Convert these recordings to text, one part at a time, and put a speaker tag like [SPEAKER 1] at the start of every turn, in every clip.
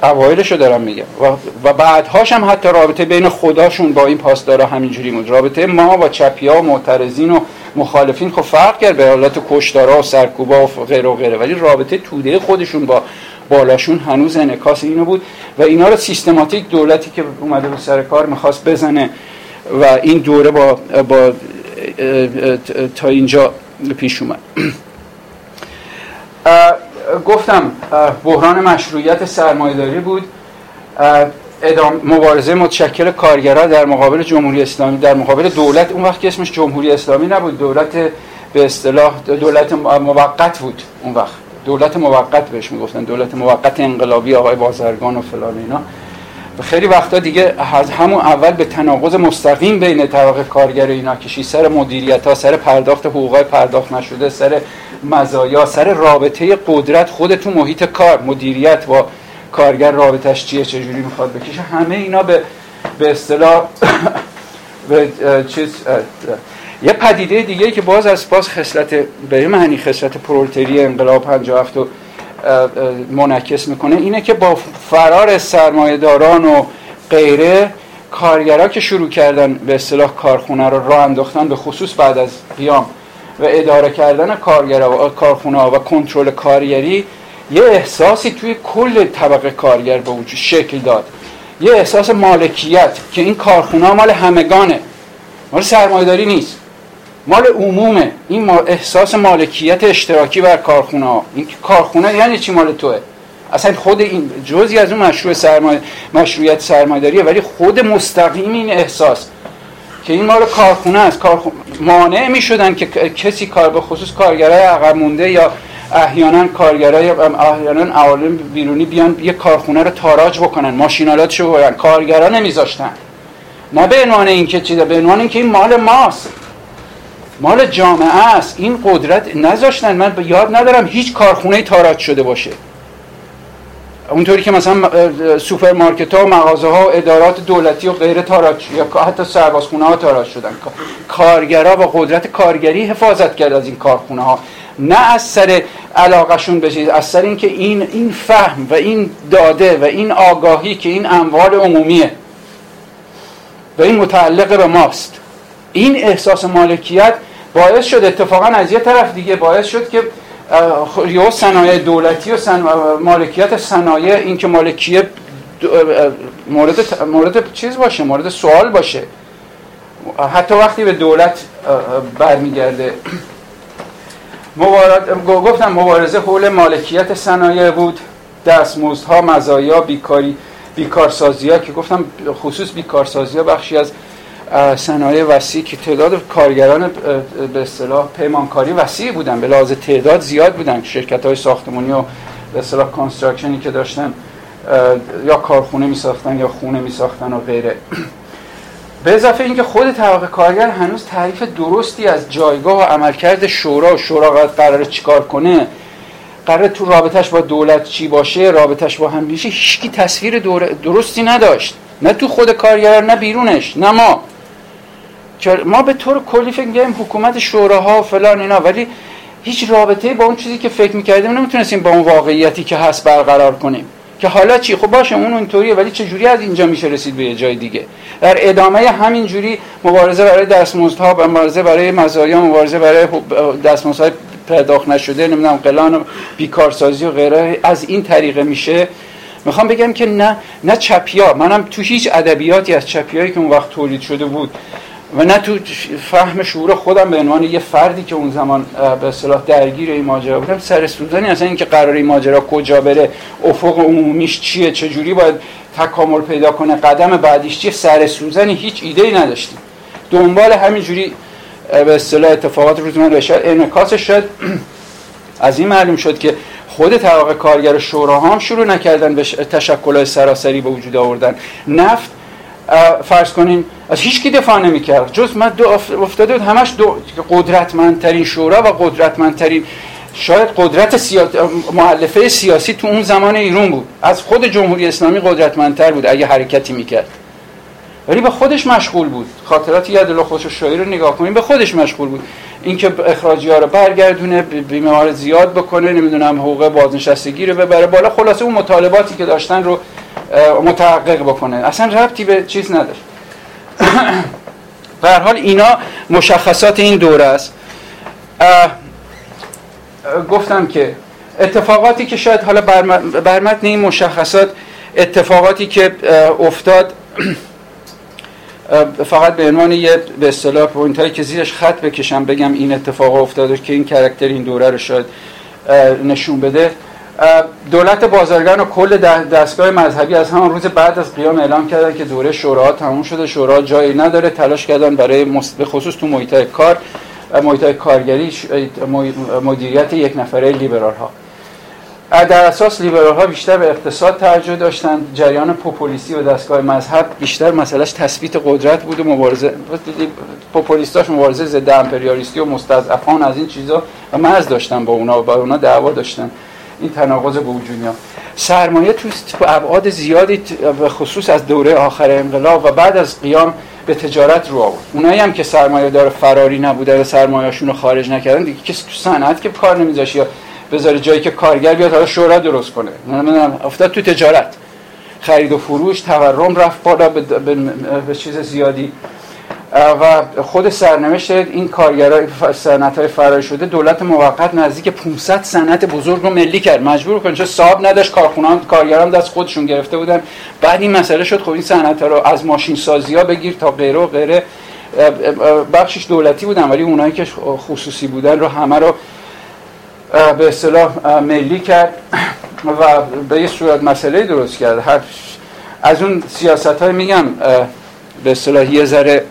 [SPEAKER 1] اوایلشو دارم میگم و بعدهاش هم حتی رابطه بین خداشون با این پاسدارا همینجوری بود. رابطه ما با چپیا و معترضین و مخالفین خب فرق کرد به حالت کشتارا و سرکوبا و غیره و غیره، ولی رابطه توده خودشون با بالاشون هنوز انعکاس اینو بود و اینا رو سیستماتیک دولتی که اومده بود سر کار میخواست بزنه و این دوره با تا اینجا پیش اومد. گفتم بحران مشروعیت سرمایه‌داری بود، مبارزه متشکل کارگرها در مقابل جمهوری اسلامی، در مقابل دولت. اون وقت که اسمش جمهوری اسلامی نبود، دولت به اصطلاح دولت موقت بود. اون وقت دولت موقت بهش میگفتن، دولت موقت انقلابی آقای بازرگان و فلان اینا. و خیلی وقتا دیگه از همون اول به تناقض مستقیم بین طبقه کارگر و اینا کشید، سر مدیریت‌ها، سر پرداخت حقوقای پرداخت نشده، سر مزایا، سر رابطه قدرت خود تو محیط کار، مدیریت با کارگر رابطش چیه، چجوری میخواد بکشه. همه اینا به اصطلاح به یه پدیده دیگه که باز خصلت به معنی خصلت پرولتری انقلاب 57 رو منعکس میکنه اینه که با فرار سرمایه‌داران و غیره، کارگرها که شروع کردن به اصطلاح کارخونه رو راه انداختن، به خصوص بعد از قیام و اداره کردن کارگرها و کارخونه‌ها و کنترل کارگری، یه احساسی توی کل طبقه کارگر به وجود شکل داد، یه احساس مالکیت که این کارخونه‌ها مال همگانه، مال سرمایه‌داری نیست، مال عمومه. این احساس مالکیت اشتراکی بر کارخونه‌ها، این کارخونه یعنی چی مال توئه، اصلا خود این جزئی از اون مشروعیت سرمایه‌داریه، ولی خود مستقیم این احساس که این مال کارخونه است. مانع می‌شدن که کسی کار به خصوص کارگرای عقب مونده یا احیانا کارگرای عوالم بیرونی بیان یه کارخونه رو تاراج بکنن، ماشینالاتشو ببرن، کارگرا نمیذاشتن. نه به عنوان اینکه چیزا، به عنوان اینکه این مال ماست، مال جامعه است. این قدرت نذاشتن. من یاد ندارم هیچ کارخونه‌ای تاراج شده باشه، اونطوری که مثلا سوپرمارکت‌ها و مغازه‌ها و ادارات دولتی و غیره تاراج یا حتی سربازخونه‌ها تاراج شدن. کارگرها و قدرت کارگری حفاظت کرد از این کارخونه‌ها، نه از سر علاقه‌شون بشه، از سر اینکه این فهم و این داده و این آگاهی که این اموال عمومیه و این متعلق به ماست. این احساس مالکیت باعث شد اتفاقا از یه طرف دیگه باعث شد که یا صنایع دولتی و مالکیت صنایع، این که مالکیت مورد چیز باشه، مورد سوال باشه، حتی وقتی به دولت برمیگرده. گفتم مبارزه حول مالکیت صنایع بود، دستمزدها، مزایا، بیکارسازی‌ها که گفتم خصوص بیکارسازی‌ها بخشی از صنایع وسیع که تعداد کارگران به اصطلاح پیمانکاری وسیع بودن، به لحاظ تعداد زیاد بودن، شرکت‌های ساختمانی و به اصطلاح کانستراکشنی که داشتن یا کارخونه می‌ساختن یا خونه می‌ساختن و غیره. به اضافه اینکه خود طبقه کارگر هنوز تعریف درستی از جایگاه و عملکرد شورا قراره چیکار کنه، قراره تو رابطش با دولت چی باشه، رابطش با هم میشه، هیچکی تصویر درستی نداشت، نه تو خود کارگر نه بیرونش، نه ما به طور کلی فکر می‌کردیم حکومت شوراها و فلان اینا، ولی هیچ رابطه‌ای با اون چیزی که فکر می‌کردیم نمیتونستیم با اون واقعیتی که هست برقرار کنیم. که حالا چی؟ خب باشه اون اینطوریه، ولی چه جوری از اینجا میشه رسید به یه جای دیگه؟ در ادامه همین جوری مبارزه برای دستمزدها، مبارزه برای مزایا، مبارزه برای دستمزدهای پرداخت نشده، نمیدونم قلان و بیکارسازی و غیره، از این طریقه میشه. میخوام بگم که نه چپیا، منم تو هیچ ادبیاتی از چپیایی که اون وقت تولید شده بود و نه تو فهم شعور خودم به عنوان یه فردی که اون زمان به اصطلاح درگیر این ماجرا بودم، سر سوزنی اصلا این که قراره این ماجرا کجا بره، افق عمومیش چیه، چه جوری باید تکامل پیدا کنه، قدم بعدیش چیه، سر سوزنی هیچ ایده‌ای نداشتیم. دنبال همینجوری به اصطلاح اتفاقات روزمره بشه. انعکاسش شد از این معلوم شد که خود طبقه کارگر و شوراها هم شروع نکردن به تشکل‌های سراسری به وجود آوردن. نفت فرض کنین از هیچ کی دفاع نمی‌کرد جز من افتاده بود همش قدرتمندترین شورا و قدرتمندترین شاید قدرت مؤلفه سیاسی تو اون زمان ایران بود، از خود جمهوری اسلامی قدرتمندتر بود اگه حرکتی می‌کرد، ولی به خودش مشغول بود. خاطرات یادالله خسرو شاهی رو نگاه کنین، به خودش مشغول بود. اینکه اخراجی‌ها رو برگردونه، بیمار زیاد بکنه، نمیدونم حقوق بازنشستگی رو ببره بالا، خلاصه اون مطالباتی که داشتن رو متحقق بکنه. اصلا ربطی به چیز نداره. به هر حال اینا مشخصات این دوره است. گفتم که اتفاقاتی که شاید حالا بر متن این مشخصات اتفاقاتی که افتاد فقط به عنوان یه به اصطلاح پوینتایی که زیرش خط بکشم بگم این اتفاق افتاده که این کاراکتر این دوره رو شاید نشون بده. دولت بازرگان و کل دستگاه مذهبی از همان روز بعد از قیام اعلام کردن که دوره شوراها تموم شده، شورا جایی نداره، تلاش کردن برای به خصوص تو محیط‌های کار، محیط‌های کارگری، مدیریت یک نفره لیبرال ها. در اساس لیبرال ها بیشتر به اقتصاد توجه داشتن، جریان پوپولیستی و دستگاه مذهب بیشتر مسئلهش تثبیت قدرت بود و مبارزه، پوپولیستاش مبارزه ضد امپریالیستی و مستضعفان از این چیزا و مرز داشتن با اونا دعوا داشتن. این تناقض به وجود میاد. سرمایه تو ابعاد زیادی به خصوص از دوره آخر انقلاب و بعد از قیام به تجارت رو آورد. اونایی هم که سرمایه دار فراری نبودن و سرمایه‌شون رو خارج نکردن دیگه کسی تو صنعت که کار نمیذاشه یا بذاره جایی که کارگر بیاد حالا شورا درست کنه. نمیدونم افتاد تو تجارت، خرید و فروش، تورم رفت بالا به چیز زیادی و خود سرنوشت این کارگرای صنعت‌های فراری شده دولت موقت نزدیک 500 صنعت بزرگ رو ملی کرد، مجبور کنه، چون صاحب نداشت، کارگران دست خودشون گرفته بودن. بعد این مسئله شد خب این صنعت‌ها رو از ماشین سازی‌ها بگیر تا غیره و غیره، بخشش دولتی بودن ولی اونایی که خصوصی بودن رو همه رو به اصطلاح ملی کرد و به یه صورت مسئله درست کرد. از اون سیاست‌های میگم به اصطلاح یه ذره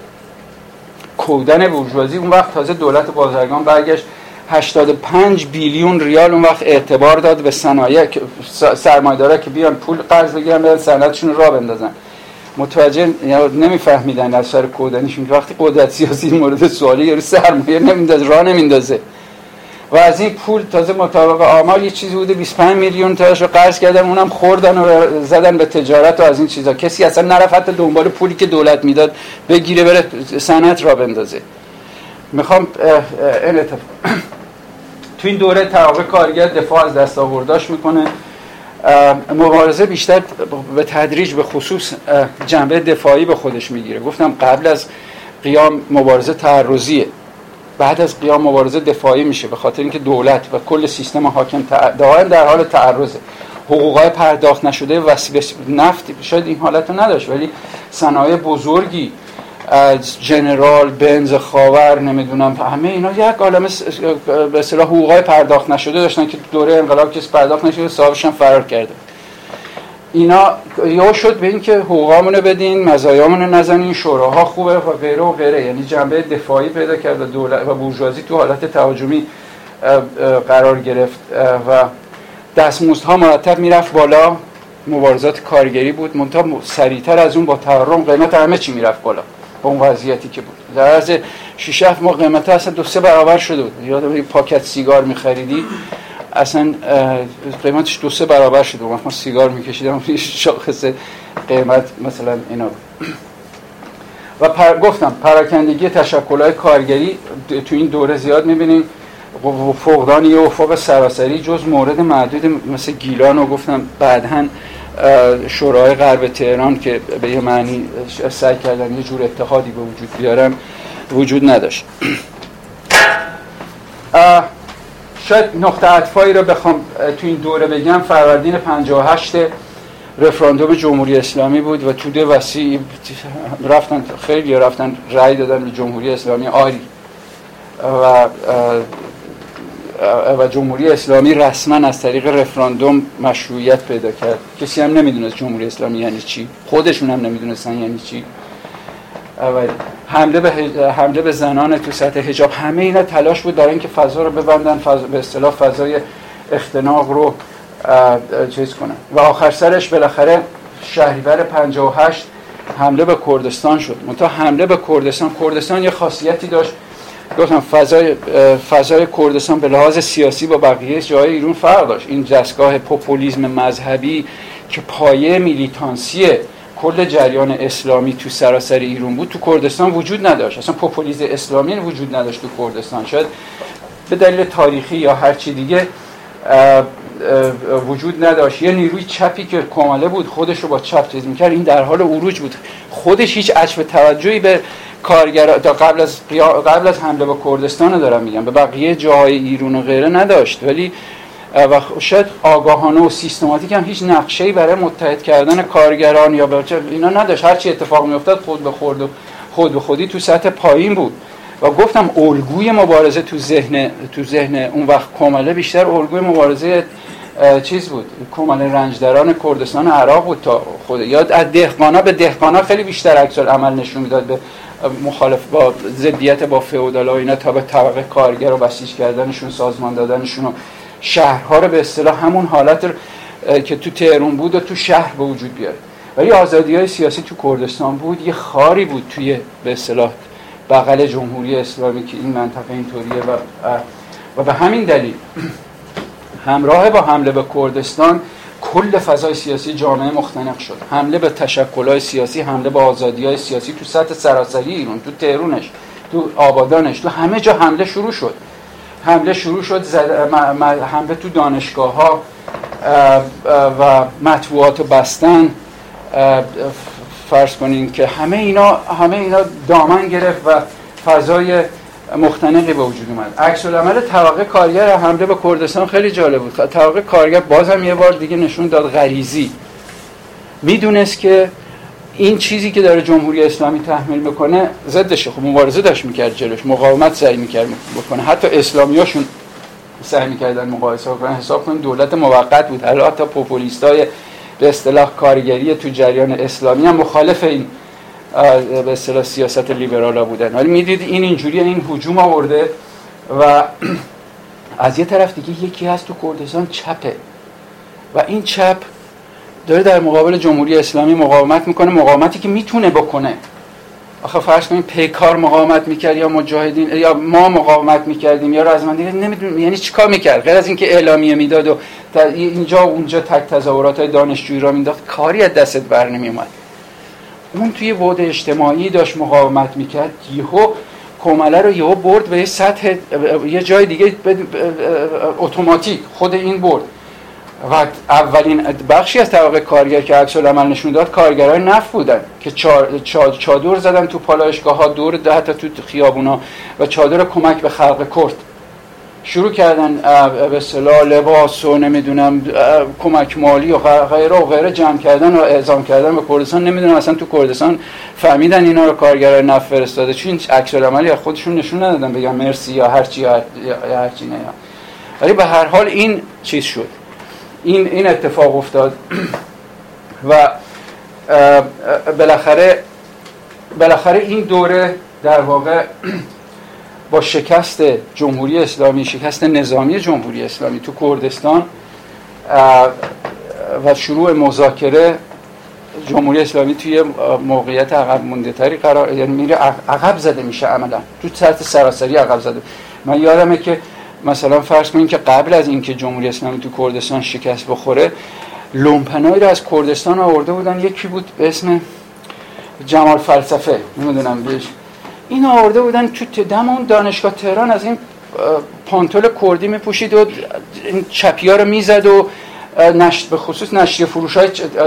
[SPEAKER 1] کودن بورژوازی، اون وقت تازه دولت بازرگان برگشت 85 بیلیون ریال اون وقت اعتبار داد به صنایع، سرمایه‌دارا که بیان پول قرض بگیرن برن صنعتشون رو راه بندازن. متوجه نمیفهمیدن از سر کودنیشون که وقتی قدرت سیاسی مورد سوالی یارو سرمایه نمیندازه، راه نمیندازه و از این پول تازه مطابق آمار یه چیزی بوده 25 میلیون تاش رو قرض کردن، اونم خوردن و زدن به تجارت و از این چیزا. کسی اصلا نرفت حتی دنبال پولی که دولت میداد بگیره بره صنعت را بندازه. میخوام این اتفاق تو این دوره تقاضای کارگر دفاع از دستاورداش میکنه، مبارزه بیشتر به تدریج به خصوص جنبه دفاعی به خودش میگیره. گفتم قبل از قیام مبارزه تعرضیه، بعد از قیام مبارزه دفاعی میشه به خاطر اینکه دولت و کل سیستم حاکم دائم در حال تعرضه. حقوقای پرداخت نشده نفت شاید این حالت رو نداشت ولی صنایع بزرگی جنرال، بنز، خاور، نمیدونم همه اینا یک عالمه به اصطلاح حقوقای پرداخت نشده داشتن که دوره انقلاب کسی پرداخت نشده صاحبش هم فرار کرده. اینا یا شد به این که حقوقامون رو بدین، مزایامون رو نزنین، شوراها خوبه و غیره و غیره. یعنی جنبه دفاعی پیدا کرد و دولت و بورژوازی تو حالت تهاجمی قرار گرفت و دستمزدها مرتب میرفت بالا. مبارزات کارگری بود منتها سریعتر از اون با تورم قیمت همه چی میرفت بالا با اون وضعیتی که بود. در عرض 6-7 ماه قیمت اصلا 2-3 برابر شده بود. یادم یک پاکت سیگار می‌خریدی اصلا قیمتش 2-3 برابر شده بود. من سیگار می‌کشیدم شاخص قیمت مثلا اینا بود. و گفتم پراکندگی تشکل‌های کارگری تو این دوره زیاد می‌بینیم. فقدان یه افق سراسری جز مورد معدود مثل گیلان و گفتم بعداً شورای غرب تهران که به یه معنی سعی کردن یه جور اتحادی به وجود بیارن وجود نداشت. شاید نقطه عطفایی رو بخوام تو این دوره بگم، فروردین 58 رفراندوم جمهوری اسلامی بود و توده وسیع خیلی رفتن رأی دادن به جمهوری اسلامی آری و جمهوری اسلامی رسما از طریق رفراندوم مشروعیت پیدا کرد. کسی هم نمیدونست جمهوری اسلامی یعنی چی، خودشون هم نمیدونستن یعنی چی. حمله به زنان تو سطح حجاب، همه اینا تلاش بود برای اینکه فضا رو ببندن، به اصطلاح فضای اختناق رو چیز کنن. و آخر سرش بالاخره شهریور 58 حمله به کردستان شد. منتها حمله به کردستان یه خاصیتی داشت. گفتم فضای کردستان به لحاظ سیاسی با بقیه جای ایران فرق داشت. این دستگاه پوپولیسم مذهبی که پایه میلیتانسی کل جریان اسلامی تو سراسر ایران بود، تو کردستان وجود نداشت. اصلا پوپولیسم اسلامی وجود نداشت تو کردستان. شاید به دلیل تاریخی یا هر چی دیگه وجود نداشت. یه نیروی چپی که کامله بود، خودش رو با چپ چیز میکرد، این در حال عروج بود. خودش هیچ عجب توجهی به کارگرا تا قبل از حمله به کردستان دارم میگم، به بقیه جاهای ایران و غیره نداشت. ولی و شاید آگاهانه و سیستماتیک هم هیچ نقشه‌ای برای متحد کردن کارگران یا اینا نداشت. هر چی اتفاق میافتاد خود به خودی تو سطح پایین بود. و گفتم الگوی مبارزه تو ذهن اون وقت کامله بیشتر الگوی مبارزه چیز بود، کامله رنجدران کردستان عراق بود تا خود، یا از دهقانا به دهقانا خیلی بیشتر عکس العمل نشون میداد به مخالف با ضدیت با فئودالا و اینا، تا به طبقه کارگر و بسیج کردنشون، سازمان دادنشون و شهرها رو به اصطلاح همون حالت که تو تهران بود و تو شهر به وجود بیاره. ولی آزادی‌های سیاسی تو کردستان بود، یه خاری بود توی به اصطلاح بغل جمهوری اسلامی که این منطقه اینطوریه و به همین دلیل همراه با حمله به کردستان کل فضای سیاسی جامعه مختنق شد. حمله به تشکل‌های سیاسی، حمله به آزادی‌های سیاسی تو سطح سراسری ایران، تو تهرانش، تو آبادانش، تو همه جا حمله شروع شد. حمله تو دانشگاه‌ها و مطبوعات بستن، فرض کنین که همه اینا دامن گرفت و فضای مختنقی به وجود اومد. عکس العمل طبقه کارگر حمله به کردستان خیلی جالب بود. طبقه کارگر بازم یه بار دیگه نشون داد غریزی میدونست که این چیزی که داره جمهوری اسلامی تحمیل میکنه ضدشه. خب مبارزه داشت میکرد جلوش، مقاومت سعی میکرد بکنه. حتی اسلامیاشون سعی میکردن مقایسه کنن. حساب کنید دولت موقت بود. حتی پوپولیستای به اصطلاح کارگری تو جریان اسلامی هم مخالف این به اصطلاح سیاست لیبرالا بودن. ولی میدید این اینجوری این هجوم آورده و از یه طرف دیگه یکی هست تو کردستان چپه و این چپ داره در مقابل جمهوری اسلامی مقاومت میکنه، مقاومتی که میتونه بکنه. آخه فرض کنیم پیکار مقاومت میکرد یا مجاهدین یا ما مقاومت میکردیم یا رزمندی، نمیدونم یعنی چیکار میکرد غیر از اینکه اعلامیه میداد و اینجا و اونجا تک تظاهرات‌های دانشجویی را مینداخت، کاری از دستت بر نمیومد. اون توی بعد اجتماعی داشت مقاومت میکرد، یهو کماله رو یهو برد به سطح یه جای دیگه اتوماتیک خود این برد. و اولین بخشی از طبقه کارگر که عکس العمل نشون داد کارگرای نفت بودن که چادر زدن تو پالایشگاه‌ها، دور حتی تو خیابونا، و چادر کمک به خلق کرد شروع کردن به اصطلاح لباس و نمیدونم کمک مالی و غیره جمع کردن و اعزام کردن به کردستان. نمیدونم اصلا تو کردستان فهمیدن اینا رو کارگرای نفت فرستاده، چون عکس العملی از خودشون نشون ندادن بگم مرسی یا هر چی نه. ولی به هر حال این چیز شد، این اتفاق افتاد و بالاخره این دوره در واقع با شکست جمهوری اسلامی، شکست نظامی جمهوری اسلامی تو کردستان و شروع مذاکره، جمهوری اسلامی توی موقعیت عقب مونده تری قرار، یعنی میره عقب زده میشه، عملا تو سطح سراسری عقب زده. من یادمه که مثلا فرض کنیم که قبل از اینکه جمهوری اسلامی تو کردستان شکست بخوره، لومپنایی رو از کردستان آورده بودن، یکی بود به اسم جمال فلسفه، نمیدونم بهش، این آورده بودن تو دم اون دانشگاه تهران، از این پانتول کردی میپوشید و این چپیا رو میزد و به خصوص نشریه فروشای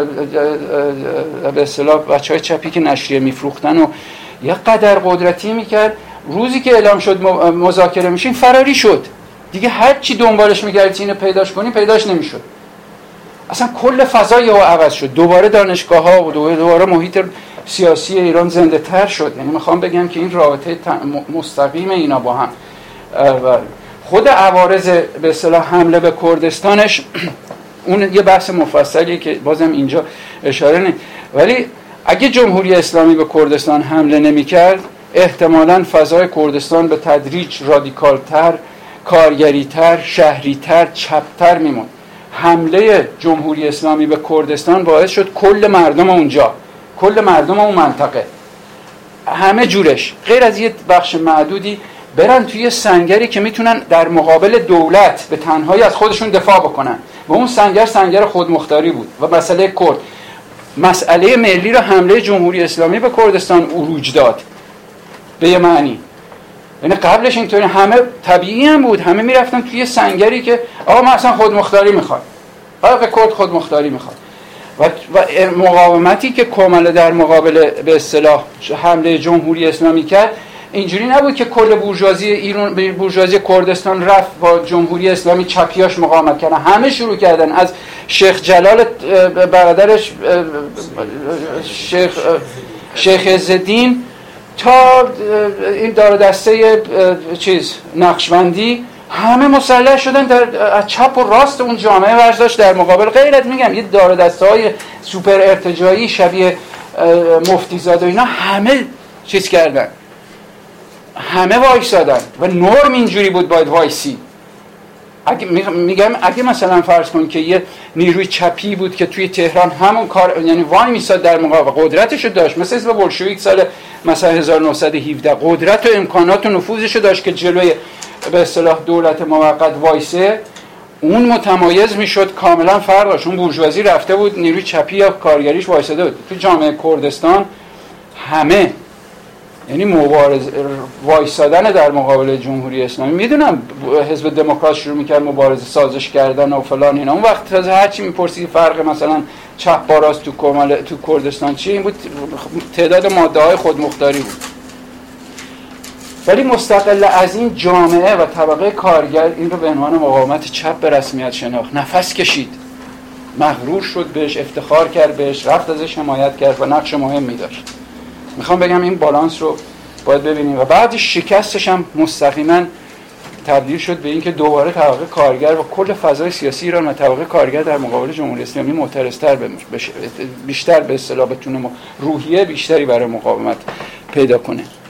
[SPEAKER 1] به اصطلاح بچهای چپی که نشریه میفروختن و یه قدر قدرتی میکرد. روزی که اعلام شد مذاکره میشین فراری شد دیگه، هر چی دنبالش میگردی اینو پیداش کنی پیداش نمیشد. اصلا کل فضای او عوض شد، دوباره دانشگاه‌ها و دوباره محیط سیاسی ایران زنده تر شد. یعنی میخوام بگم که این رابطه مستقیم اینا با هم و خود عوارض به اصطلاح حمله به کردستانش اون یه بحث مفصلیه که بازم اینجا اشاره نمی، ولی اگه جمهوری اسلامی به کردستان حمله نمی‌کرد احتمالاً فضای کردستان به تدریج رادیکال‌تر، کارگری‌تر، شهری‌تر، چپ‌تر میموند. حمله جمهوری اسلامی به کردستان باعث شد کل مردم اونجا، کل مردم اون منطقه، همه جورش غیر از یه بخش معدودی برن توی سنگری که میتونن در مقابل دولت به تنهایی از خودشون دفاع بکنن و اون سنگر خودمختاری بود و مسئله کرد. مسئله ملی رو حمله جمهوری اسلامی به کردستان عروج داد به یه معنی. یعنی قبلش اینطوری همه طبیعی هم بود، همه میرفتن توی سنگری که آقا ما اصلا خودمختاری میخوایم، آقا کرد خودمختاری میخواد و مقاومتی که کاملا در مقابل به اصطلاح حمله جمهوری اسلامی کرد اینجوری نبود که کل بورژوازی ایران، بورژوازی کردستان رفت با جمهوری اسلامی چپیاش مقاومت کردن. همه شروع کردن، از شیخ جلال برادرش شیخ عزالدین تا این دار دسته نقشبندی، همه مسلح شدن از چپ و راست اون جامعه ورزش در مقابل غیرت. میگم یه دار دسته های سوپر ارتجاعی شبیه مفتیزاده و اینا همه چیز کردن، همه وایسادن و نرم اینجوری بود باید وایسی. اگه مثلا فرض کن که یه نیروی چپی بود که توی تهران همون کار، یعنی وای میساد در مقابل، قدرتشو داشت، مثل بولشویک سال مثلا 1917 قدرت و امکانات و نفوذشو داشت که جلوی به اصطلاح دولت موقت وایسه، اون متمایز میشد، کاملا فرق داشت. اون بورژوازی رفته بود نیروی چپی یا کارگریش وایساده بود. تو جامعه کردستان همه، یعنی مبارزه وایسادن در مقابل جمهوری اسلامی. میدونم حزب دموکرات شروع میکرد مبارزه سازش کردن و فلان اینا، اون وقت تازه هرچی میپرسید فرق مثلا چپ با راست تو کردستان چیه، این بود تعداد ماده های خودمختاری بود. ولی مستقل از این جامعه و طبقه کارگر این رو به عنوان مقاومت چپ به رسمیت شناخت، نفس کشید، مغرور شد بهش، افتخار کرد بهش، رفت ازش حمایت کرد و نقش مهمی داشت. میخوام بگم این بالانس رو باید ببینیم و بعد شکستش هم مستقیما تبدیل شد به اینکه دوباره طبقه کارگر و کل فضای سیاسی ایران و طبقه کارگر در مقابل جمهوری اسلامی معترض‌تر بشه، بیشتر به اصطلاح بتونه روحیه بیشتری برای مقاومت پیدا کنه.